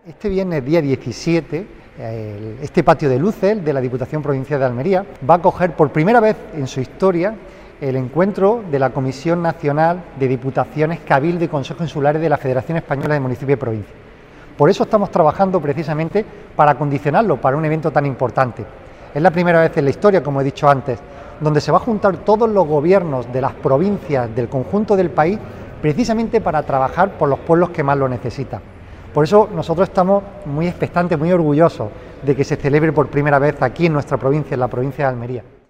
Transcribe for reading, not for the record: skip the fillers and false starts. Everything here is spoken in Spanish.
Este viernes, día 17, este patio de luces de la Diputación Provincial de Almería va a acoger por primera vez en su historia el encuentro de la Comisión Nacional de Diputaciones, Cabildo y Consejos Insulares de la Federación Española de Municipios y Provincias. Por eso estamos trabajando precisamente para acondicionarlo para un evento tan importante. Es la primera vez en la historia, como he dicho antes, donde se va a juntar todos los gobiernos de las provincias del conjunto del país precisamente para trabajar por los pueblos que más lo necesitan. Por eso nosotros estamos muy expectantes, muy orgullosos de que se celebre por primera vez aquí en nuestra provincia, en la provincia de Almería.